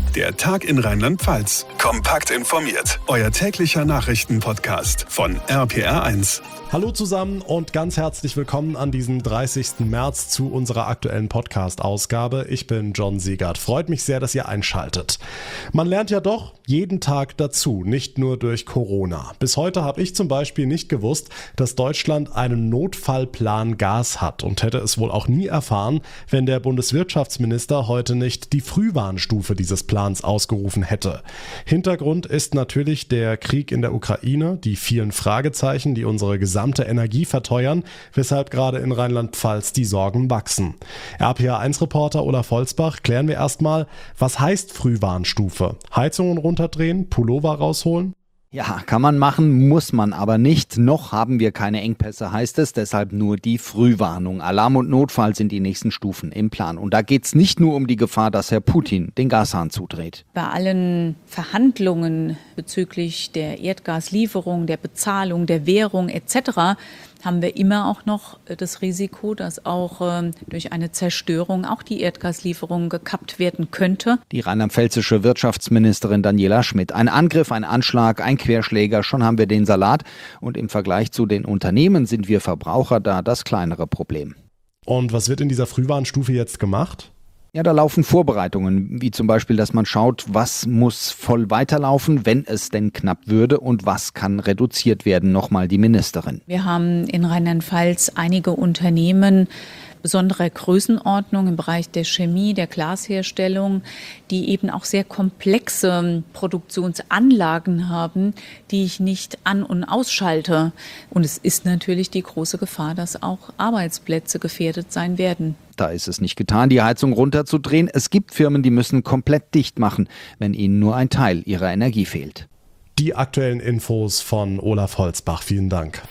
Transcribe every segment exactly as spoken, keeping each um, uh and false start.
Der Tag in Rheinland-Pfalz. Kompakt informiert. Euer täglicher Nachrichtenpodcast von R P R eins. Hallo zusammen und ganz herzlich willkommen an diesem dreißigsten März zu unserer aktuellen Podcast-Ausgabe. Ich bin John Siegert. Freut mich sehr, dass ihr einschaltet. Man lernt ja doch jeden Tag dazu, nicht nur durch Corona. Bis heute habe ich zum Beispiel nicht gewusst, dass Deutschland einen Notfallplan Gas hat und hätte es wohl auch nie erfahren, wenn der Bundeswirtschaftsminister heute nicht die Frühwarnstufe dieses Plans ausgerufen hätte. Hintergrund ist natürlich der Krieg in der Ukraine, die vielen Fragezeichen, die unsere gesamte Energie verteuern, weshalb gerade in Rheinland-Pfalz die Sorgen wachsen. R P R eins Reporter Olaf Holzbach, klären wir erstmal, was heißt Frühwarnstufe? Heizungen runterdrehen, Pullover rausholen? Ja, kann man machen, muss man aber nicht. Noch haben wir keine Engpässe, heißt es, deshalb nur die Frühwarnung. Alarm und Notfall sind die nächsten Stufen im Plan. Und da geht's nicht nur um die Gefahr, dass Herr Putin den Gashahn zudreht. Bei allen Verhandlungen bezüglich der Erdgaslieferung, der Bezahlung, der Währung et cetera haben wir immer auch noch das Risiko, dass auch äh, durch eine Zerstörung auch die Erdgaslieferung gekappt werden könnte. Die rheinland-pfälzische Wirtschaftsministerin Daniela Schmidt. Ein Angriff, ein Anschlag, ein Querschläger, schon haben wir den Salat. Und im Vergleich zu den Unternehmen sind wir Verbraucher da das kleinere Problem. Und was wird in dieser Frühwarnstufe jetzt gemacht? Ja, da laufen Vorbereitungen, wie zum Beispiel, dass man schaut, was muss voll weiterlaufen, wenn es denn knapp würde und was kann reduziert werden, nochmal die Ministerin. Wir haben in Rheinland-Pfalz einige Unternehmen besonderer Größenordnung im Bereich der Chemie, der Glasherstellung, die eben auch sehr komplexe Produktionsanlagen haben, die ich nicht an- und ausschalte. Und es ist natürlich die große Gefahr, dass auch Arbeitsplätze gefährdet sein werden. Da ist es nicht getan, die Heizung runterzudrehen. Es gibt Firmen, die müssen komplett dicht machen, wenn ihnen nur ein Teil ihrer Energie fehlt. Die aktuellen Infos von Olaf Holzbach. Vielen Dank.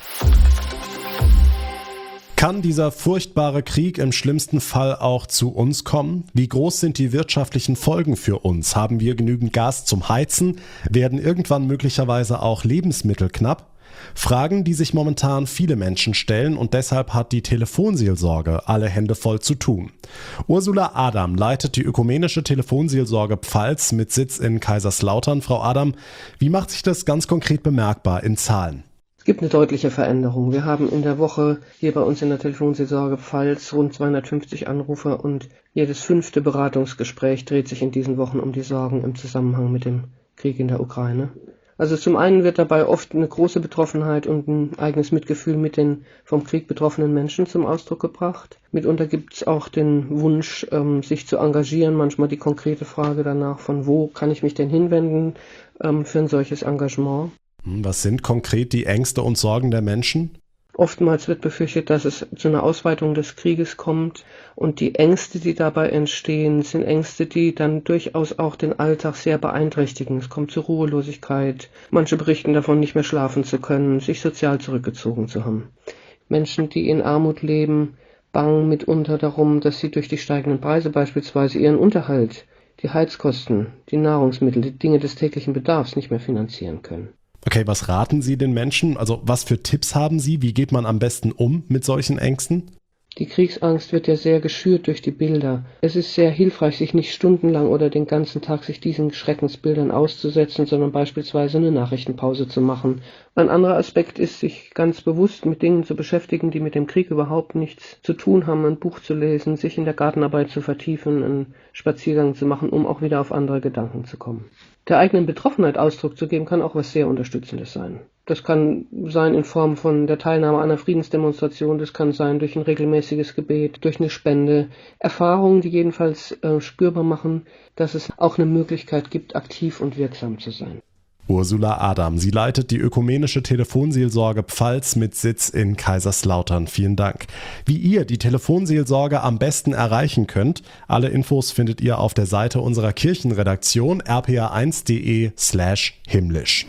Kann dieser furchtbare Krieg im schlimmsten Fall auch zu uns kommen? Wie groß sind die wirtschaftlichen Folgen für uns? Haben wir genügend Gas zum Heizen? Werden irgendwann möglicherweise auch Lebensmittel knapp? Fragen, die sich momentan viele Menschen stellen, und deshalb hat die Telefonseelsorge alle Hände voll zu tun. Ursula Adam leitet die ökumenische Telefonseelsorge Pfalz mit Sitz in Kaiserslautern. Frau Adam, wie macht sich das ganz konkret bemerkbar in Zahlen? Es gibt eine deutliche Veränderung. Wir haben in der Woche hier bei uns in der Telefonseelsorge Pfalz rund zweihundertfünfzig Anrufer und jedes fünfte Beratungsgespräch dreht sich in diesen Wochen um die Sorgen im Zusammenhang mit dem Krieg in der Ukraine. Also zum einen wird dabei oft eine große Betroffenheit und ein eigenes Mitgefühl mit den vom Krieg betroffenen Menschen zum Ausdruck gebracht. Mitunter gibt es auch den Wunsch, ähm, sich zu engagieren, manchmal die konkrete Frage danach, von wo kann ich mich denn hinwenden ähm, für ein solches Engagement. Was sind konkret die Ängste und Sorgen der Menschen? Oftmals wird befürchtet, dass es zu einer Ausweitung des Krieges kommt, und die Ängste, die dabei entstehen, sind Ängste, die dann durchaus auch den Alltag sehr beeinträchtigen. Es kommt zur Ruhelosigkeit. Manche berichten davon, nicht mehr schlafen zu können, sich sozial zurückgezogen zu haben. Menschen, die in Armut leben, bangen mitunter darum, dass sie durch die steigenden Preise beispielsweise ihren Unterhalt, die Heizkosten, die Nahrungsmittel, die Dinge des täglichen Bedarfs nicht mehr finanzieren können. Okay, was raten Sie den Menschen? Also was für Tipps haben Sie? Wie geht man am besten um mit solchen Ängsten? Die Kriegsangst wird ja sehr geschürt durch die Bilder. Es ist sehr hilfreich, sich nicht stundenlang oder den ganzen Tag sich diesen Schreckensbildern auszusetzen, sondern beispielsweise eine Nachrichtenpause zu machen. Ein anderer Aspekt ist, sich ganz bewusst mit Dingen zu beschäftigen, die mit dem Krieg überhaupt nichts zu tun haben, ein Buch zu lesen, sich in der Gartenarbeit zu vertiefen, einen Spaziergang zu machen, um auch wieder auf andere Gedanken zu kommen. Der eigenen Betroffenheit Ausdruck zu geben, kann auch was sehr Unterstützendes sein. Das kann sein in Form von der Teilnahme an einer Friedensdemonstration, das kann sein durch ein regelmäßiges Gebet, durch eine Spende. Erfahrungen, die jedenfalls äh, spürbar machen, dass es auch eine Möglichkeit gibt, aktiv und wirksam zu sein. Ursula Adam, sie leitet die ökumenische Telefonseelsorge Pfalz mit Sitz in Kaiserslautern. Vielen Dank. Wie ihr die Telefonseelsorge am besten erreichen könnt, alle Infos findet ihr auf der Seite unserer Kirchenredaktion r p r eins punkt d e slash himmlisch.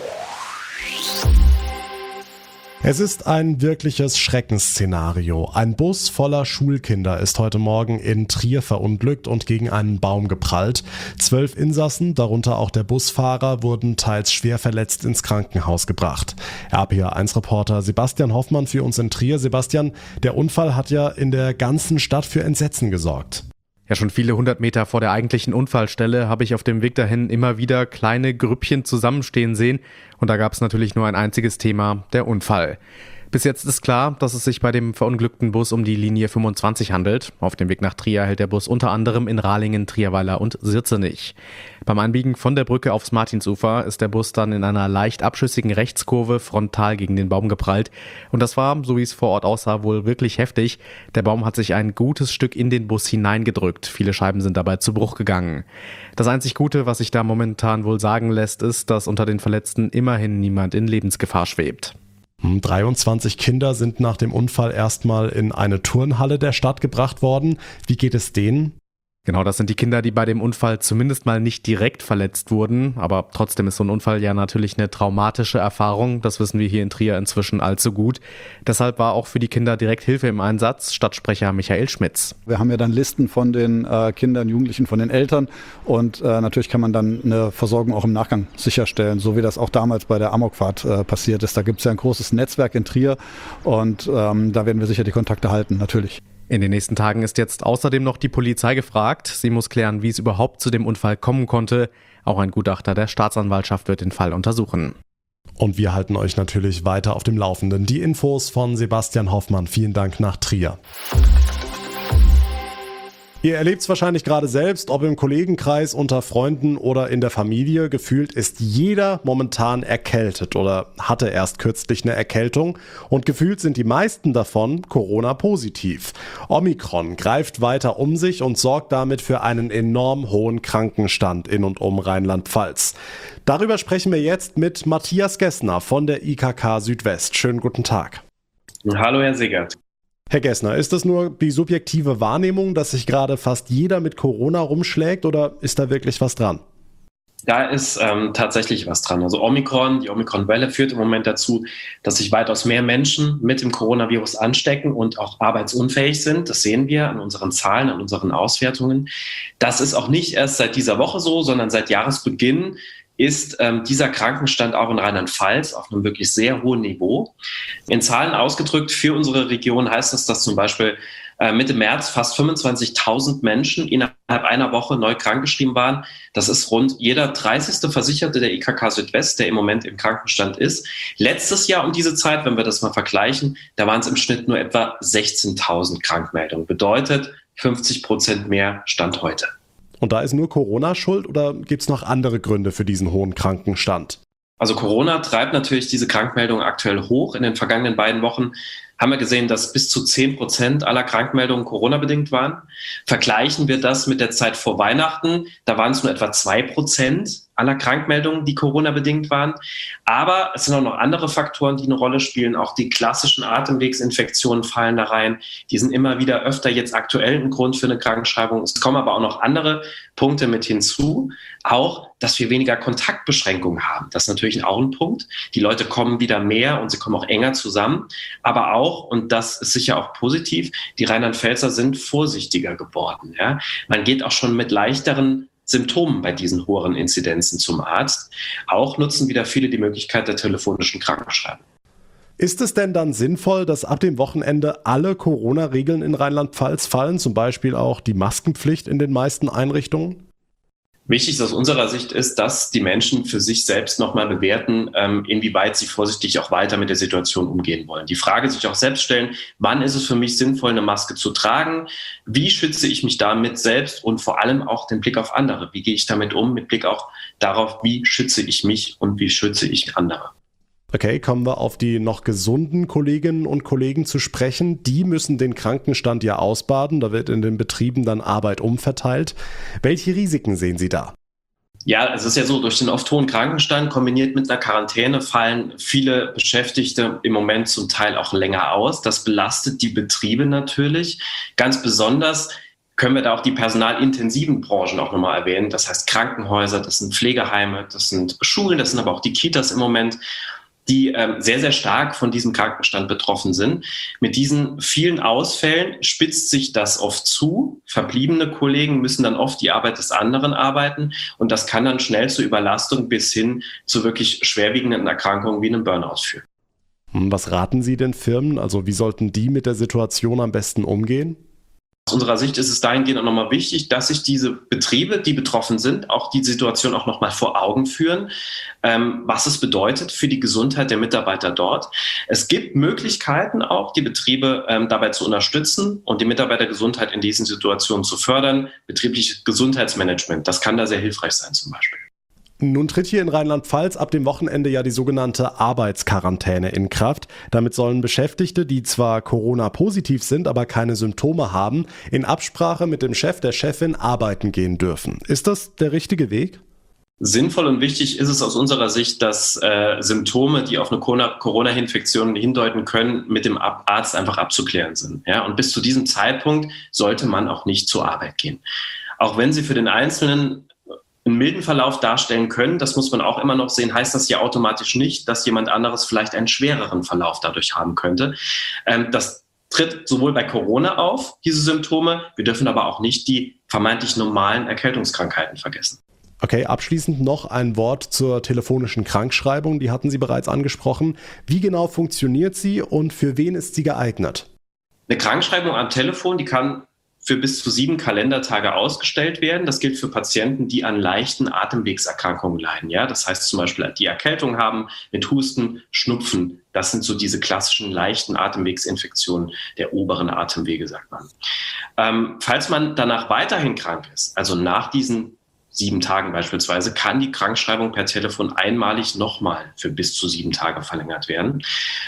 Es ist ein wirkliches Schreckensszenario. Ein Bus voller Schulkinder ist heute Morgen in Trier verunglückt und gegen einen Baum geprallt. Zwölf Insassen, darunter auch der Busfahrer, wurden teils schwer verletzt ins Krankenhaus gebracht. R P R eins Reporter Sebastian Hoffmann für uns in Trier. Sebastian, der Unfall hat ja in der ganzen Stadt für Entsetzen gesorgt. Ja, schon viele hundert Meter vor der eigentlichen Unfallstelle habe ich auf dem Weg dahin immer wieder kleine Grüppchen zusammenstehen sehen. Und da gab es natürlich nur ein einziges Thema, der Unfall. Bis jetzt ist klar, dass es sich bei dem verunglückten Bus um die Linie fünfundzwanzig handelt. Auf dem Weg nach Trier hält der Bus unter anderem in Ralingen, Trierweiler und Sirzenich. Beim Einbiegen von der Brücke aufs Martinsufer ist der Bus dann in einer leicht abschüssigen Rechtskurve frontal gegen den Baum geprallt. Und das war, so wie es vor Ort aussah, wohl wirklich heftig. Der Baum hat sich ein gutes Stück in den Bus hineingedrückt. Viele Scheiben sind dabei zu Bruch gegangen. Das einzig Gute, was sich da momentan wohl sagen lässt, ist, dass unter den Verletzten immerhin niemand in Lebensgefahr schwebt. dreiundzwanzig Kinder sind nach dem Unfall erstmal in eine Turnhalle der Stadt gebracht worden. Wie geht es denen? Genau, das sind die Kinder, die bei dem Unfall zumindest mal nicht direkt verletzt wurden. Aber trotzdem ist so ein Unfall ja natürlich eine traumatische Erfahrung. Das wissen wir hier in Trier inzwischen allzu gut. Deshalb war auch für die Kinder direkt Hilfe im Einsatz. Stadtsprecher Michael Schmitz. Wir haben ja dann Listen von den äh, Kindern, Jugendlichen, von den Eltern. Und äh, natürlich kann man dann eine Versorgung auch im Nachgang sicherstellen, so wie das auch damals bei der Amokfahrt äh, passiert ist. Da gibt es ja ein großes Netzwerk in Trier und ähm, da werden wir sicher die Kontakte halten, natürlich. In den nächsten Tagen ist jetzt außerdem noch die Polizei gefragt. Sie muss klären, wie es überhaupt zu dem Unfall kommen konnte. Auch ein Gutachter der Staatsanwaltschaft wird den Fall untersuchen. Und wir halten euch natürlich weiter auf dem Laufenden. Die Infos von Sebastian Hoffmann. Vielen Dank nach Trier. Ihr erlebt es wahrscheinlich gerade selbst, ob im Kollegenkreis, unter Freunden oder in der Familie. Gefühlt ist jeder momentan erkältet oder hatte erst kürzlich eine Erkältung. Und gefühlt sind die meisten davon Corona-positiv. Omikron greift weiter um sich und sorgt damit für einen enorm hohen Krankenstand in und um Rheinland-Pfalz. Darüber sprechen wir jetzt mit Matthias Gessner von der I K K Südwest. Schönen guten Tag. Hallo, Herr Siegert. Herr Gessner, ist das nur die subjektive Wahrnehmung, dass sich gerade fast jeder mit Corona rumschlägt oder ist da wirklich was dran? Da ist ähm, tatsächlich was dran. Also Omikron, die Omikron-Welle führt im Moment dazu, dass sich weitaus mehr Menschen mit dem Coronavirus anstecken und auch arbeitsunfähig sind. Das sehen wir an unseren Zahlen, an unseren Auswertungen. Das ist auch nicht erst seit dieser Woche so, sondern seit Jahresbeginn ist ähm, dieser Krankenstand auch in Rheinland-Pfalz auf einem wirklich sehr hohen Niveau. In Zahlen ausgedrückt für unsere Region heißt das, dass zum Beispiel äh, Mitte März fast fünfundzwanzigtausend Menschen innerhalb einer Woche neu krankgeschrieben waren. Das ist rund jeder dreißigste Versicherte der I K K Südwest, der im Moment im Krankenstand ist. Letztes Jahr um diese Zeit, wenn wir das mal vergleichen, da waren es im Schnitt nur etwa sechzehntausend Krankmeldungen. Bedeutet fünfzig Prozent mehr Stand heute. Und da ist nur Corona schuld oder gibt es noch andere Gründe für diesen hohen Krankenstand? Also Corona treibt natürlich diese Krankmeldungen aktuell hoch. In den vergangenen beiden Wochen haben wir gesehen, dass bis zu zehn Prozent aller Krankmeldungen Corona-bedingt waren. Vergleichen wir das mit der Zeit vor Weihnachten, da waren es nur etwa zwei Prozent aller Krankmeldungen, die Corona-bedingt waren. Aber es sind auch noch andere Faktoren, die eine Rolle spielen. Auch die klassischen Atemwegsinfektionen fallen da rein. Die sind immer wieder öfter jetzt aktuell ein Grund für eine Krankenschreibung. Es kommen aber auch noch andere Punkte mit hinzu. Auch, dass wir weniger Kontaktbeschränkungen haben. Das ist natürlich auch ein Punkt. Die Leute kommen wieder mehr und sie kommen auch enger zusammen. Aber auch, und das ist sicher auch positiv, die Rheinland-Pfälzer sind vorsichtiger geworden. Ja? Man geht auch schon mit leichteren Symptomen bei diesen hohen Inzidenzen zum Arzt. Auch nutzen wieder viele die Möglichkeit der telefonischen Krankenschreibung. Ist es denn dann sinnvoll, dass ab dem Wochenende alle Corona-Regeln in Rheinland-Pfalz fallen, zum Beispiel auch die Maskenpflicht in den meisten Einrichtungen? Wichtig aus unserer Sicht ist, dass die Menschen für sich selbst nochmal bewerten, inwieweit sie vorsichtig auch weiter mit der Situation umgehen wollen. Die Frage sich auch selbst stellen, wann ist es für mich sinnvoll, eine Maske zu tragen? Wie schütze ich mich damit selbst und vor allem auch den Blick auf andere? Wie gehe ich damit um mit Blick auch darauf, wie schütze ich mich und wie schütze ich andere? Okay, kommen wir auf die noch gesunden Kolleginnen und Kollegen zu sprechen. Die müssen den Krankenstand ja ausbaden. Da wird in den Betrieben dann Arbeit umverteilt. Welche Risiken sehen Sie da? Ja, es ist ja so, durch den oft hohen Krankenstand kombiniert mit einer Quarantäne fallen viele Beschäftigte im Moment zum Teil auch länger aus. Das belastet die Betriebe natürlich. Ganz besonders können wir da auch die personalintensiven Branchen auch nochmal erwähnen. Das heißt Krankenhäuser, das sind Pflegeheime, das sind Schulen, das sind aber auch die Kitas im Moment, die ähm, sehr, sehr stark von diesem Krankenstand betroffen sind. Mit diesen vielen Ausfällen spitzt sich das oft zu. Verbliebene Kollegen müssen dann oft die Arbeit des anderen arbeiten und das kann dann schnell zur Überlastung bis hin zu wirklich schwerwiegenden Erkrankungen wie einem Burnout führen. Was raten Sie den Firmen? Also wie sollten die mit der Situation am besten umgehen? Aus unserer Sicht ist es dahingehend auch nochmal wichtig, dass sich diese Betriebe, die betroffen sind, auch die Situation auch nochmal vor Augen führen, ähm, was es bedeutet für die Gesundheit der Mitarbeiter dort. Es gibt Möglichkeiten auch, die Betriebe ähm, dabei zu unterstützen und die Mitarbeitergesundheit in diesen Situationen zu fördern. Betriebliches Gesundheitsmanagement, das kann da sehr hilfreich sein zum Beispiel. Nun tritt hier in Rheinland-Pfalz ab dem Wochenende ja die sogenannte Arbeitsquarantäne in Kraft. Damit sollen Beschäftigte, die zwar Corona-positiv sind, aber keine Symptome haben, in Absprache mit dem Chef, der Chefin arbeiten gehen dürfen. Ist das der richtige Weg? Sinnvoll und wichtig ist es aus unserer Sicht, dass äh, Symptome, die auf eine Corona-Infektion hindeuten können, mit dem Arzt einfach abzuklären sind. Ja? Und bis zu diesem Zeitpunkt sollte man auch nicht zur Arbeit gehen. Auch wenn sie für den Einzelnen einen milden Verlauf darstellen können, das muss man auch immer noch sehen, heißt das ja automatisch nicht, dass jemand anderes vielleicht einen schwereren Verlauf dadurch haben könnte. Ähm, das tritt sowohl bei Corona auf, diese Symptome, wir dürfen aber auch nicht die vermeintlich normalen Erkältungskrankheiten vergessen. Okay, abschließend noch ein Wort zur telefonischen Krankschreibung, die hatten Sie bereits angesprochen. Wie genau funktioniert sie und für wen ist sie geeignet? Eine Krankschreibung am Telefon, die kann für bis zu sieben Kalendertage ausgestellt werden. Das gilt für Patienten, die an leichten Atemwegserkrankungen leiden. Ja, das heißt zum Beispiel, die Erkältung haben mit Husten, Schnupfen. Das sind so diese klassischen leichten Atemwegsinfektionen der oberen Atemwege, sagt man. Ähm, falls man danach weiterhin krank ist, also nach diesen sieben Tagen beispielsweise, kann die Krankschreibung per Telefon einmalig nochmal für bis zu sieben Tage verlängert werden.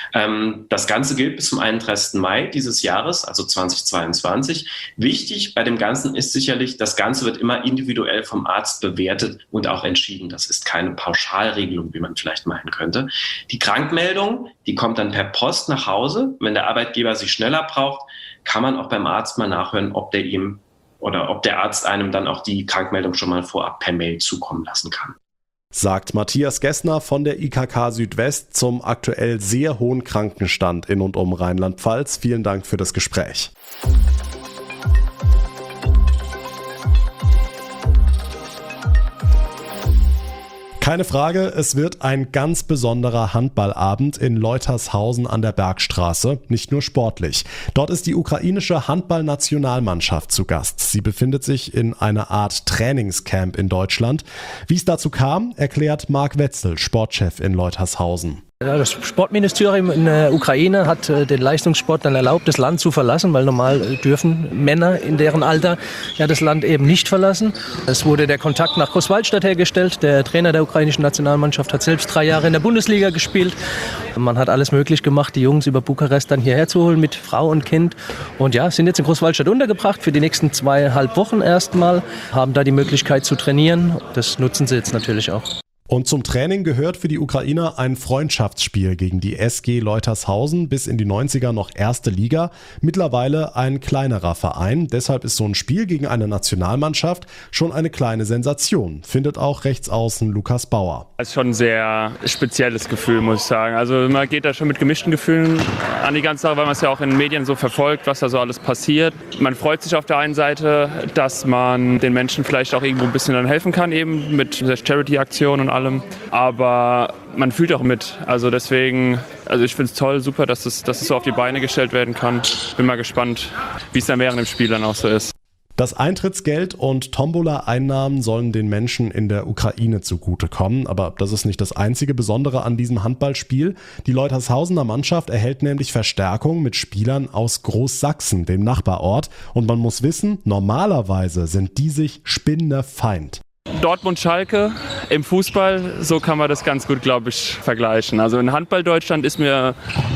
Ähm, das Ganze gilt bis zum einunddreißigsten Mai dieses Jahres, also zweitausendzweiundzwanzig. Wichtig bei dem Ganzen ist sicherlich, das Ganze wird immer individuell vom Arzt bewertet und auch entschieden. Das ist keine Pauschalregelung, wie man vielleicht meinen könnte. Die Krankmeldung, die kommt dann per Post nach Hause. Wenn der Arbeitgeber sie schneller braucht, kann man auch beim Arzt mal nachhören, ob der ihm oder ob der Arzt einem dann auch die Krankmeldung schon mal vorab per Mail zukommen lassen kann. Sagt Matthias Gessner von der I K K Südwest zum aktuell sehr hohen Krankenstand in und um Rheinland-Pfalz. Vielen Dank für das Gespräch. Keine Frage, es wird ein ganz besonderer Handballabend in Leutershausen an der Bergstraße, nicht nur sportlich. Dort ist die ukrainische Handballnationalmannschaft zu Gast. Sie befindet sich in einer Art Trainingscamp in Deutschland. Wie es dazu kam, erklärt Marc Wetzel, Sportchef in Leutershausen. Das Sportministerium in der Ukraine hat den Leistungssport dann erlaubt, das Land zu verlassen, weil normal dürfen Männer in deren Alter ja das Land eben nicht verlassen. Es wurde der Kontakt nach Großwaldstadt hergestellt. Der Trainer der ukrainischen Nationalmannschaft hat selbst drei Jahre in der Bundesliga gespielt. Man hat alles möglich gemacht, die Jungs über Bukarest dann hierher zu holen mit Frau und Kind. Und ja, sind jetzt in Großwaldstadt untergebracht für die nächsten zweieinhalb Wochen erstmal, haben da die Möglichkeit zu trainieren. Das nutzen sie jetzt natürlich auch. Und zum Training gehört für die Ukrainer ein Freundschaftsspiel gegen die S G Leutershausen, bis in die neunziger noch erste Liga, mittlerweile ein kleinerer Verein. Deshalb ist so ein Spiel gegen eine Nationalmannschaft schon eine kleine Sensation, findet auch Rechtsaußen Lukas Bauer. Das ist schon ein sehr spezielles Gefühl, muss ich sagen. Also man geht da schon mit gemischten Gefühlen an die ganze Sache, weil man es ja auch in den Medien so verfolgt, was da so alles passiert. Man freut sich auf der einen Seite, dass man den Menschen vielleicht auch irgendwo ein bisschen dann helfen kann, eben mit der Charity-Aktion und allem. Aber man fühlt auch mit. Also deswegen, also ich finde es toll, super, dass es, dass es so auf die Beine gestellt werden kann. Bin mal gespannt, wie es dann während dem Spiel dann auch so ist. Das Eintrittsgeld und Tombola-Einnahmen sollen den Menschen in der Ukraine zugutekommen. Aber das ist nicht das einzige Besondere an diesem Handballspiel. Die Leutershausener Mannschaft erhält nämlich Verstärkung mit Spielern aus Großsachsen, dem Nachbarort. Und man muss wissen, normalerweise sind die sich spinnefeind. Dortmund-Schalke im Fußball, so kann man das ganz gut, glaube ich, vergleichen. Also in Handball-Deutschland ist mir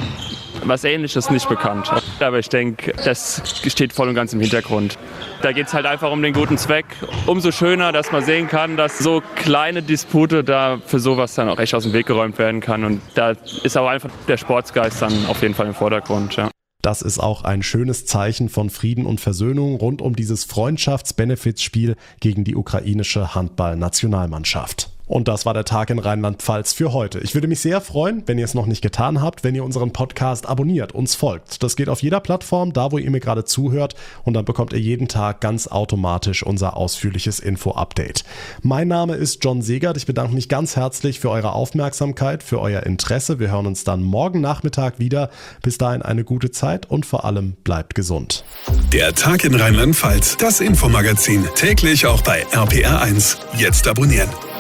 was Ähnliches nicht bekannt. Aber ich denke, das steht voll und ganz im Hintergrund. Da geht es halt einfach um den guten Zweck. Umso schöner, dass man sehen kann, dass so kleine Dispute da für sowas dann auch echt aus dem Weg geräumt werden kann. Und da ist auch einfach der Sportsgeist dann auf jeden Fall im Vordergrund. Ja. Das ist auch ein schönes Zeichen von Frieden und Versöhnung rund um dieses Freundschafts-Benefits-Spiel gegen die ukrainische Handball-Nationalmannschaft. Und das war der Tag in Rheinland-Pfalz für heute. Ich würde mich sehr freuen, wenn ihr es noch nicht getan habt, wenn ihr unseren Podcast abonniert, uns folgt. Das geht auf jeder Plattform, da wo ihr mir gerade zuhört, und dann bekommt ihr jeden Tag ganz automatisch unser ausführliches Info-Update. Mein Name ist John Segert. Ich bedanke mich ganz herzlich für eure Aufmerksamkeit, für euer Interesse. Wir hören uns dann morgen Nachmittag wieder. Bis dahin eine gute Zeit und vor allem bleibt gesund. Der Tag in Rheinland-Pfalz, das Infomagazin, täglich auch bei R P R eins. Jetzt abonnieren.